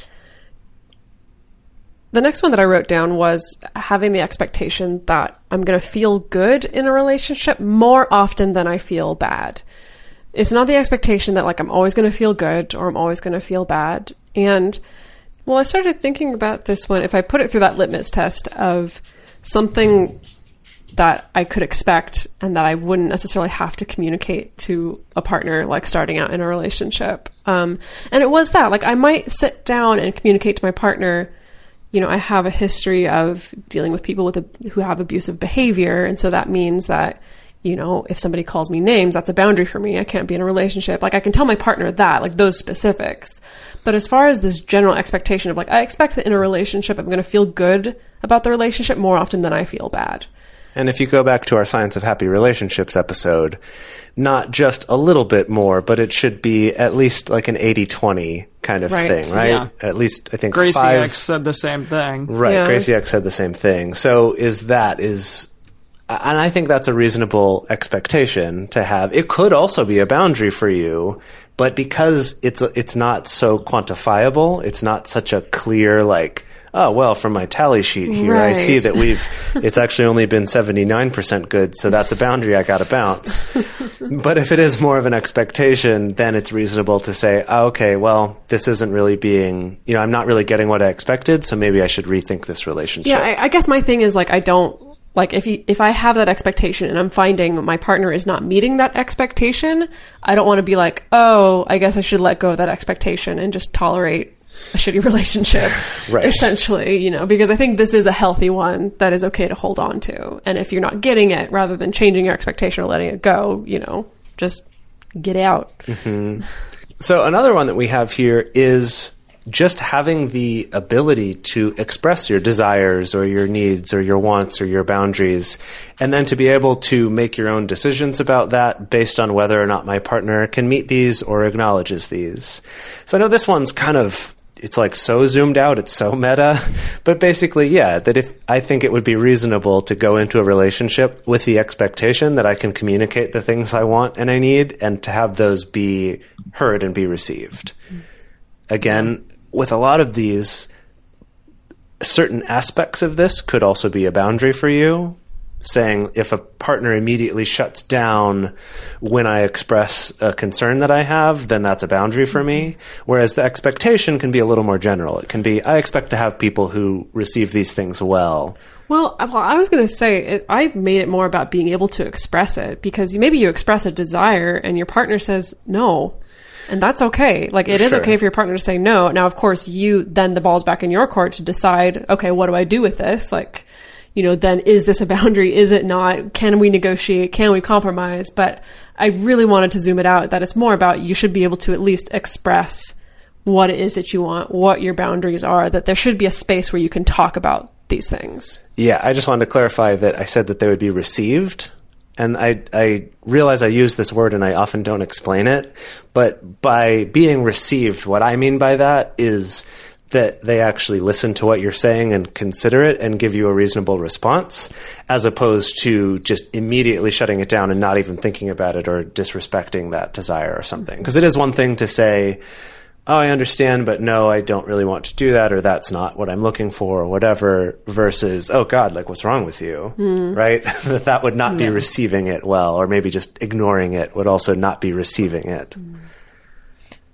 The next one that I wrote down was having the expectation that I'm going to feel good in a relationship more often than I feel bad. It's not the expectation that like I'm always going to feel good or I'm always going to feel bad. And well, I started thinking about this one. If I put it through that litmus test of something that I could expect and that I wouldn't necessarily have to communicate to a partner, like starting out in a relationship. And it was that, like, I might sit down and communicate to my partner, I have a history of dealing with people who have abusive behavior. And so that means that, if somebody calls me names, that's a boundary for me. I can't be in a relationship. Like, I can tell my partner that, like, those specifics. But as far as this general expectation of, like, I expect that in a relationship, I'm going to feel good about the relationship more often than I feel bad. And if you go back to our Science of Happy Relationships episode, not just a little bit more, but it should be at least like an 80-20 kind of thing, right? Yeah. At least, I think, Gracie X said the same thing. Right, Yeah. Gracie X said the same thing. So and I think that's a reasonable expectation to have. It could also be a boundary for you, but because it's not so quantifiable, it's not such a clear, like, oh, well, from my tally sheet here, I see that it's actually only been 79% good, so that's a boundary I got to bounce. But if it is more of an expectation, then it's reasonable to say, oh, okay, well, this isn't really being, I'm not really getting what I expected, so maybe I should rethink this relationship. Yeah, I guess my thing is, like, I don't, like, if I have that expectation and I'm finding my partner is not meeting that expectation, I don't want to be like, oh, I guess I should let go of that expectation and just tolerate a shitty relationship, right. Essentially, because I think this is a healthy one that is okay to hold on to. And if you're not getting it, rather than changing your expectation or letting it go, just get out. Mm-hmm. So another one that we have here is just having the ability to express your desires or your needs or your wants or your boundaries, and then to be able to make your own decisions about that based on whether or not my partner can meet these or acknowledges these. So I know this one's it's like so zoomed out, it's so meta, but basically, that I think it would be reasonable to go into a relationship with the expectation that I can communicate the things I want and I need, and to have those be heard and be received. Again, with a lot of these, certain aspects of this could also be a boundary for you. Saying if a partner immediately shuts down when I express a concern that I have, then that's a boundary for me. Whereas the expectation can be a little more general. It can be, I expect to have people who receive these things well. Well, I was going to say, I made it more about being able to express it, because maybe you express a desire and your partner says no. And that's okay. Like, it is okay for your partner to say no. Now, of course, then the ball's back in your court to decide, okay, what do I do with this? Like, then is this a boundary? Is it not? Can we negotiate? Can we compromise? But I really wanted to zoom it out, that it's more about, you should be able to at least express what it is that you want, what your boundaries are, that there should be a space where you can talk about these things. Yeah, I just wanted to clarify that I said that they would be received. And I realize I use this word and I often don't explain it. But by being received, what I mean by that is that they actually listen to what you're saying and consider it and give you a reasonable response, as opposed to just immediately shutting it down and not even thinking about it or disrespecting that desire or something. Because it is one thing to say, oh, I understand, but no, I don't really want to do that, or that's not what I'm looking for, or whatever, versus, oh God, like, what's wrong with you, right? That would not be receiving it well, or maybe just ignoring it would also not be receiving it.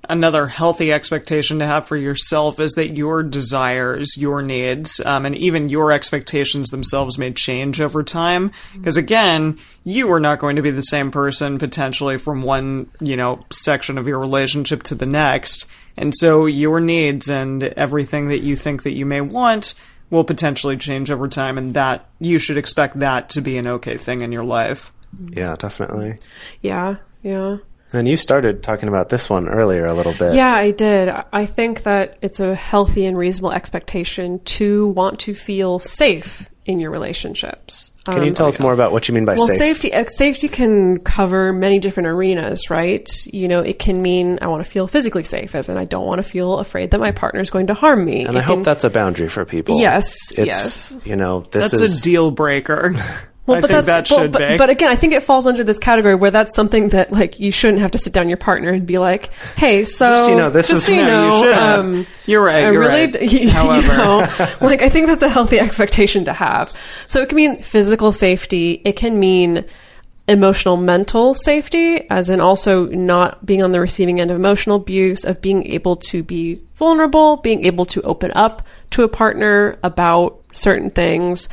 another healthy expectation to have for yourself is that your desires, your needs, and even your expectations themselves may change over time. Because again, you are not going to be the same person potentially from one, section of your relationship to the next. And so your needs and everything that you think that you may want will potentially change over time, and that you should expect that to be an okay thing in your life. Yeah, definitely. Yeah. And you started talking about this one earlier a little bit. Yeah, I did. I think that it's a healthy and reasonable expectation to want to feel safe in your relationships. Can you tell us more about what you mean by safe? Well, safety can cover many different arenas, right? It can mean I want to feel physically safe, as in I don't want to feel afraid that my partner is going to harm me. And I hope that's a boundary for people. Yes. That's a deal breaker. Well, but again, I think it falls under this category where that's something that you shouldn't have to sit down your partner and be like, "Hey, so you shouldn't. You're right. However, I think that's a healthy expectation to have. So it can mean physical safety. It can mean emotional, mental safety, as in also not being on the receiving end of emotional abuse, of being able to be vulnerable, being able to open up to a partner about certain things.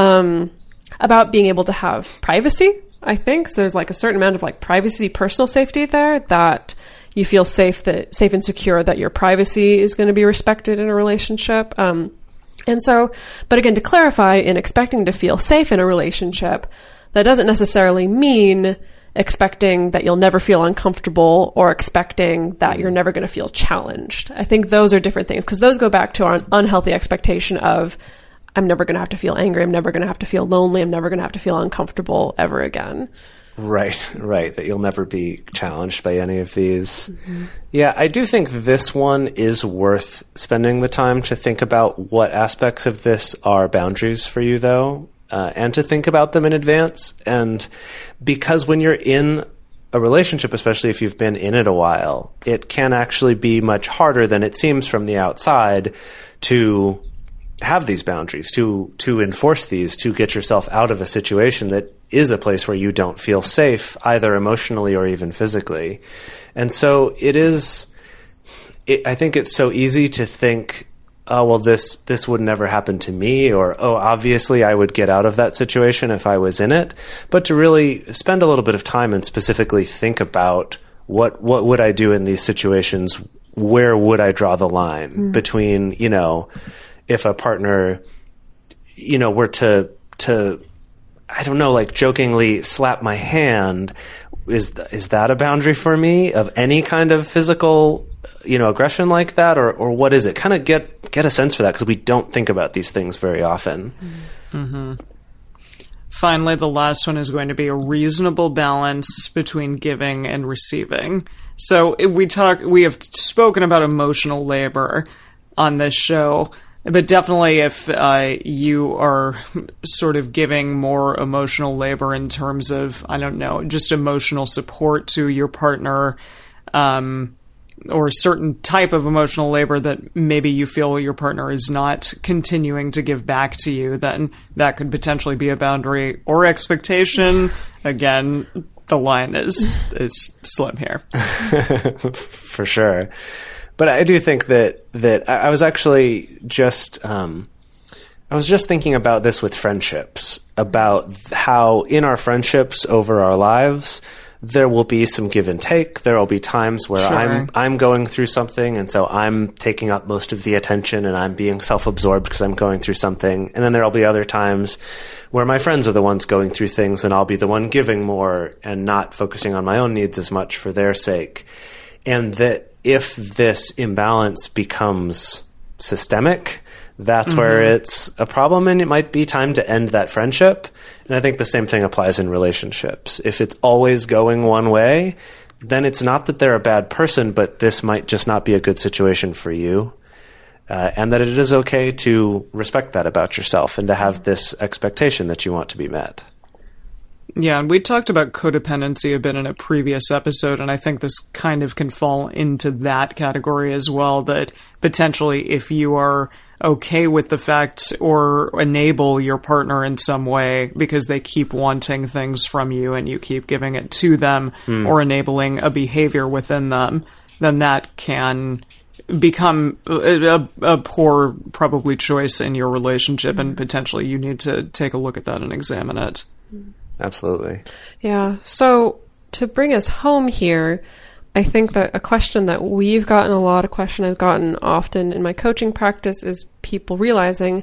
About being able to have privacy, I think. So there's a certain amount of privacy, personal safety there, that you feel safe and secure that your privacy is going to be respected in a relationship. But again, to clarify, in expecting to feel safe in a relationship, that doesn't necessarily mean expecting that you'll never feel uncomfortable or expecting that you're never going to feel challenged. I think those are different things, because those go back to our unhealthy expectation of I'm never going to have to feel angry. I'm never going to have to feel lonely. I'm never going to have to feel uncomfortable ever again. Right. That you'll never be challenged by any of these. Mm-hmm. Yeah, I do think this one is worth spending the time to think about what aspects of this are boundaries for you, though, and to think about them in advance. And because when you're in a relationship, especially if you've been in it a while, it can actually be much harder than it seems from the outside to have these boundaries, to enforce these, to get yourself out of a situation that is a place where you don't feel safe, either emotionally or even physically. And so I think it's so easy to think, oh, well, this would never happen to me, or, oh, obviously I would get out of that situation if I was in it. But to really spend a little bit of time and specifically think about what would I do in these situations? Where would I draw the line between, if a partner, were to I don't know, jokingly slap my hand, is that a boundary for me of any kind of physical, aggression like that, or what is it? Kind of get a sense for that, because we don't think about these things very often. Mm-hmm. Finally, the last one is going to be a reasonable balance between giving and receiving. So we have spoken about emotional labor on this show. But definitely if you are sort of giving more emotional labor in terms of, I don't know, just emotional support to your partner, or a certain type of emotional labor that maybe you feel your partner is not continuing to give back to you, then that could potentially be a boundary or expectation. Again, the line is slim here. For sure. But I do think that I was actually just thinking about this with friendships, about how in our friendships over our lives, there will be some give and take. There will be times where I'm going through something, and so I'm taking up most of the attention and I'm being self-absorbed because I'm going through something. And then there will be other times where my friends are the ones going through things and I'll be the one giving more and not focusing on my own needs as much for their sake. And that if this imbalance becomes systemic, that's where it's a problem, and it might be time to end that friendship. And I think the same thing applies in relationships. If it's always going one way, then it's not that they're a bad person, but this might just not be a good situation for you. And that it is okay to respect that about yourself and to have this expectation that you want to be met. Yeah, and we talked about codependency a bit in a previous episode, and I think this kind of can fall into that category as well, that potentially if you are okay with the fact or enable your partner in some way because they keep wanting things from you and you keep giving it to them or enabling a behavior within them, then that can become a poor, probably, choice in your relationship, and potentially you need to take a look at that and examine it. Absolutely. Yeah. So to bring us home here, I think that a question that we've gotten a lot, a question I've gotten often in my coaching practice, is people realizing,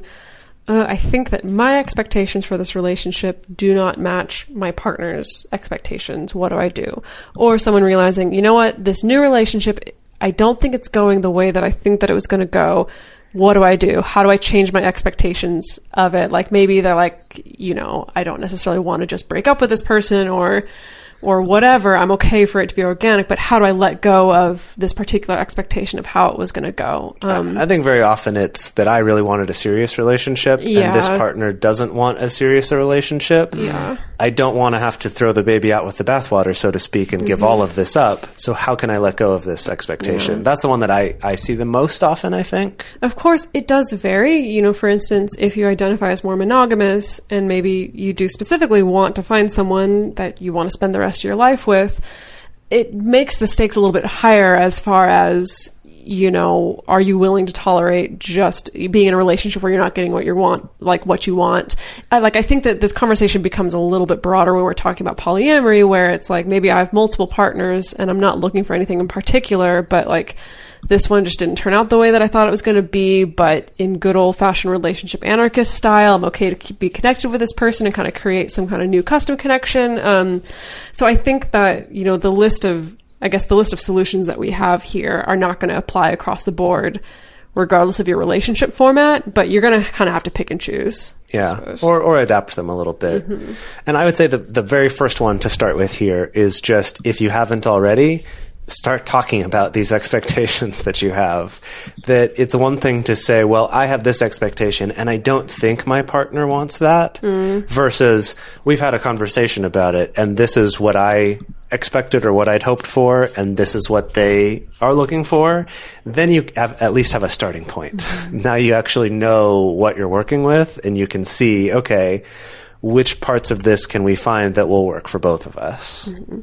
I think that my expectations for this relationship do not match my partner's expectations. What do I do? Or someone realizing, you know what, this new relationship, I don't think it's going the way that I think that it was going to go. What do I do? How do I change my expectations of it? Like, maybe they're like, you know, I don't necessarily want to just break up with this person or whatever. I'm okay for it to be organic, but how do I let go of this particular expectation of how it was going to go? I think very often it's that I really wanted a serious relationship, and this partner doesn't want as serious a relationship. Yeah. I don't want to have to throw the baby out with the bathwater, so to speak, and give all of this up. So how can I let go of this expectation? That's the one that I see the most often, I think. Of course, it does vary. You know, for instance, if you identify as more monogamous and maybe you do specifically want to find someone that you want to spend the rest of your life with, it makes the stakes a little bit higher as far as, you know, are you willing to tolerate just being in a relationship where you're not getting what you want, like what you want? I think that this conversation becomes a little bit broader when we're talking about polyamory, where it's like, maybe I have multiple partners and I'm not looking for anything in particular, but like, this one just didn't turn out the way that I thought it was going to be, but in good old-fashioned relationship anarchist style, I'm okay to be connected with this person and kind of create some kind of new custom connection. So I think that, you know, the list of solutions that we have here are not going to apply across the board, regardless of your relationship format, but you're going to kind of have to pick and choose. Yeah, or adapt them a little bit. Mm-hmm. And I would say the very first one to start with here is just, if you haven't already, start talking about these expectations that you have. That it's one thing to say, well, I have this expectation and I don't think my partner wants that, versus we've had a conversation about it and this is what I expected or what I'd hoped for, and this is what they are looking for. Then you at least have a starting point. Now you actually know what you're working with, and you can see, okay, which parts of this can we find that will work for both of us? Mm-hmm.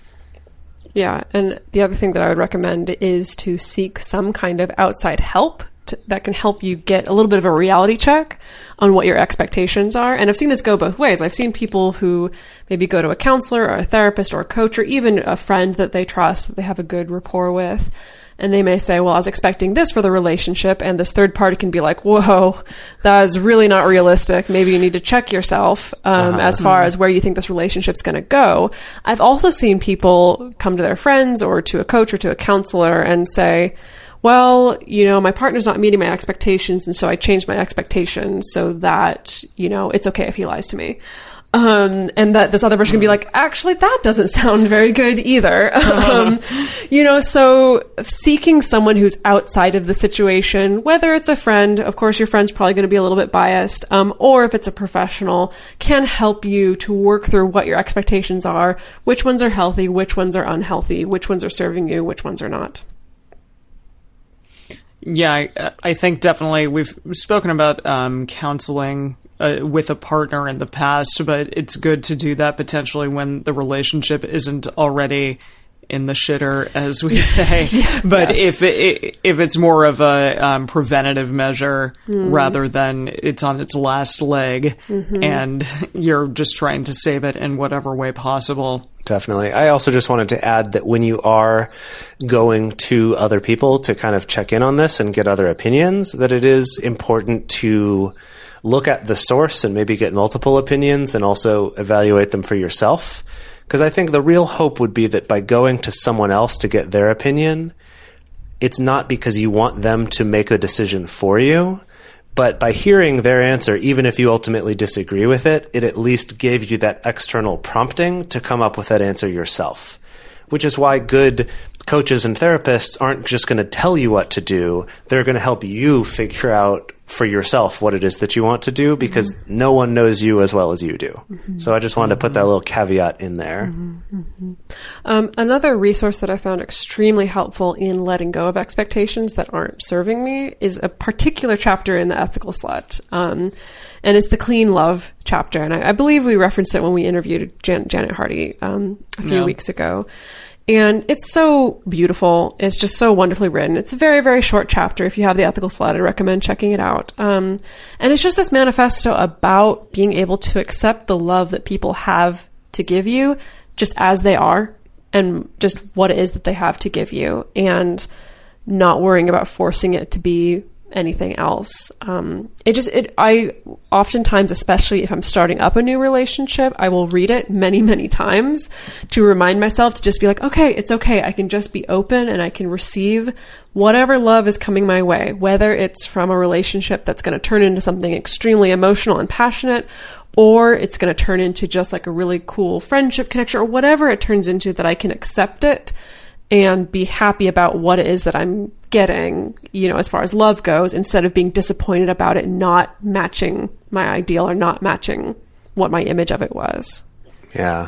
Yeah, and the other thing that I would recommend is to seek some kind of outside help that can help you get a little bit of a reality check on what your expectations are. And I've seen this go both ways. I've seen people who maybe go to a counselor or a therapist or a coach or even a friend that they trust, that they have a good rapport with, and they may say, well, I was expecting this for the relationship, and this third party can be like, whoa, that is really not realistic. Maybe you need to check yourself as far as where you think this relationship's going to go. I've also seen people come to their friends or to a coach or to a counselor and say, well, you know, my partner's not meeting my expectations, and so I changed my expectations so that, you know, it's okay if he lies to me. And that this other person can be like, actually, that doesn't sound very good either. You know, so seeking someone who's outside of the situation, whether it's a friend, of course, your friend's probably going to be a little bit biased, or if it's a professional, can help you to work through what your expectations are, which ones are healthy, which ones are unhealthy, which ones are serving you, which ones are not. Yeah, I think definitely we've spoken about counseling with a partner in the past, but it's good to do that potentially when the relationship isn't already in the shitter, as we say. But yes. if it's more of a preventative measure rather than it's on its last leg and you're just trying to save it in whatever way possible. Definitely. I also just wanted to add that when you are going to other people to kind of check in on this and get other opinions, that it is important to look at the source and maybe get multiple opinions and also evaluate them for yourself. Because I think the real hope would be that by going to someone else to get their opinion, it's not because you want them to make a decision for you, but by hearing their answer, even if you ultimately disagree with it, it at least gave you that external prompting to come up with that answer yourself. Which is why good coaches and therapists aren't just going to tell you what to do. They're going to help you figure out for yourself what it is that you want to do, because no one knows you as well as you do. So I just wanted to put that little caveat in there. Another resource that I found extremely helpful in letting go of expectations that aren't serving me is a particular chapter in The Ethical Slut. And it's the Clean Love chapter. And I believe we referenced it when we interviewed Janet Hardy a few weeks ago. And it's so beautiful. It's just so wonderfully written. It's a very, very short chapter. If you have the Ethical Slut, I recommend checking it out. And it's just this manifesto about being able to accept the love that people have to give you just as they are and just what it is that they have to give you, and not worrying about forcing it to be anything else. I oftentimes, especially if I'm starting up a new relationship, I will read it many, many times to remind myself to just be like, okay, it's okay. I can just be open and I can receive whatever love is coming my way, whether it's from a relationship that's going to turn into something extremely emotional and passionate, or it's going to turn into just like a really cool friendship connection, or whatever it turns into, that I can accept it and be happy about what it is that I'm getting, as far as love goes, instead of being disappointed about it not matching my ideal or not matching what my image of it was. Yeah.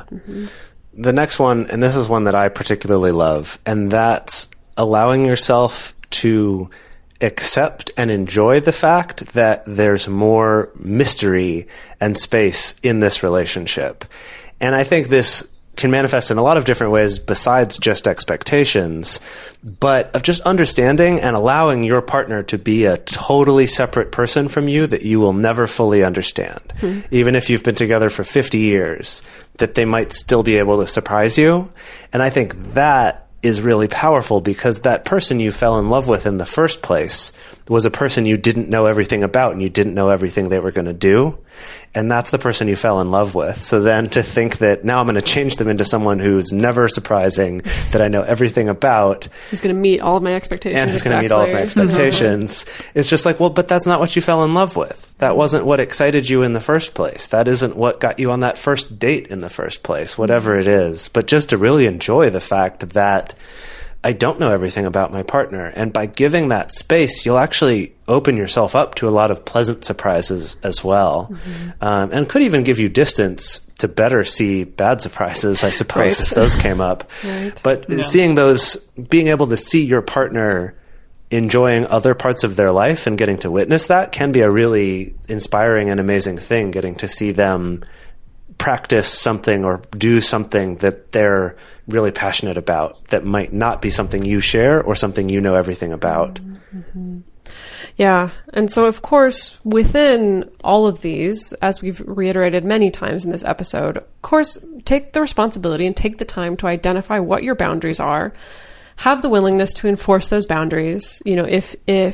The next one, and this is one that I particularly love, and that's allowing yourself to accept and enjoy the fact that there's more mystery and space in this relationship. And I think this can manifest in a lot of different ways besides just expectations, but of just understanding and allowing your partner to be a totally separate person from you that you will never fully understand. Even if you've been together for 50 years, that they might still be able to surprise you. And I think that is really powerful, because that person you fell in love with in the first place was a person you didn't know everything about, and you didn't know everything they were going to do. And that's the person you fell in love with. So then to think that now I'm going to change them into someone who's never surprising, that I know everything about, who's going to meet all of my expectations, and who's going to meet all of my expectations, it's just like, well, but that's not what you fell in love with. That wasn't what excited you in the first place. That isn't what got you on that first date in the first place, whatever it is. But just to really enjoy the fact that I don't know everything about my partner. And by giving that space, you'll actually open yourself up to a lot of pleasant surprises as well. And could even give you distance to better see bad surprises, I suppose, if those came up. But seeing those, being able to see your partner enjoying other parts of their life and getting to witness that can be a really inspiring and amazing thing, getting to see them practice something or do something that they're really passionate about that might not be something you share or something you know everything about. Yeah. And so, of course, within all of these, as we've reiterated many times in this episode, of course, take the responsibility and take the time to identify what your boundaries are. Have the willingness to enforce those boundaries. If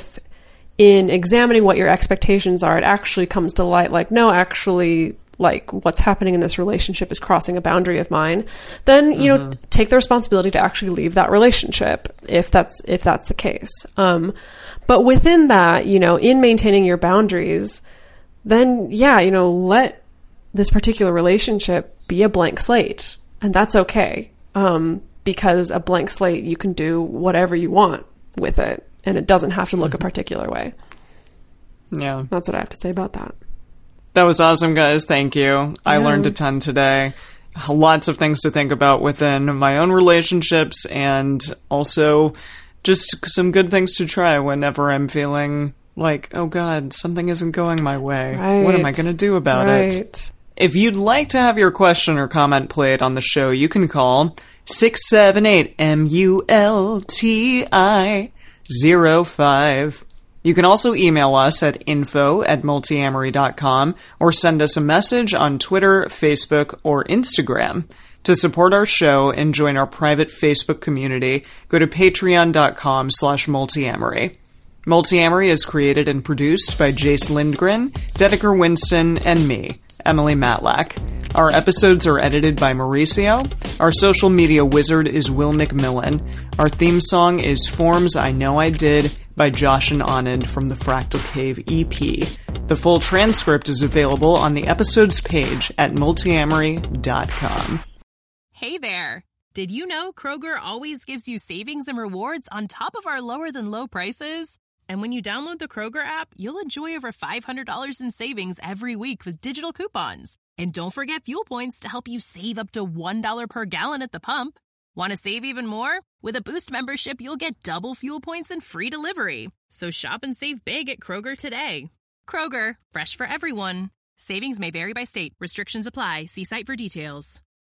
in examining what your expectations are, it actually comes to light, like, no, actually, like, what's happening in this relationship is crossing a boundary of mine, then, take the responsibility to actually leave that relationship if that's the case. But within that, in maintaining your boundaries, then, let this particular relationship be a blank slate. And that's okay. Because a blank slate, you can do whatever you want with it, and it doesn't have to look a particular way. Yeah. That's what I have to say about that. That was awesome, guys. Thank you. I learned a ton today. Lots of things to think about within my own relationships, and also just some good things to try whenever I'm feeling like, oh God, something isn't going my way. Right. What am I going to do about it? If you'd like to have your question or comment played on the show, you can call 678-MULTI-05. You can also email us at info@multiamory.com or send us a message on Twitter, Facebook, or Instagram. To support our show and join our private Facebook community, go to patreon.com/multiamory. Multiamory is created and produced by Jace Lindgren, Dedeker Winston, and me, Emily Matlack. Our episodes are edited by Mauricio. Our social media wizard is Will McMillan. Our theme song is Forms I Know I Did by Josh and Anand from the Fractal Cave EP. The full transcript is available on the episodes page at multiamory.com. Hey there! Did you know Kroger always gives you savings and rewards on top of our lower-than-low prices? And when you download the Kroger app, you'll enjoy over $500 in savings every week with digital coupons. And don't forget fuel points to help you save up to $1 per gallon at the pump. Want to save even more? With a Boost membership, you'll get double fuel points and free delivery. So shop and save big at Kroger today. Kroger, fresh for everyone. Savings may vary by state. Restrictions apply. See site for details.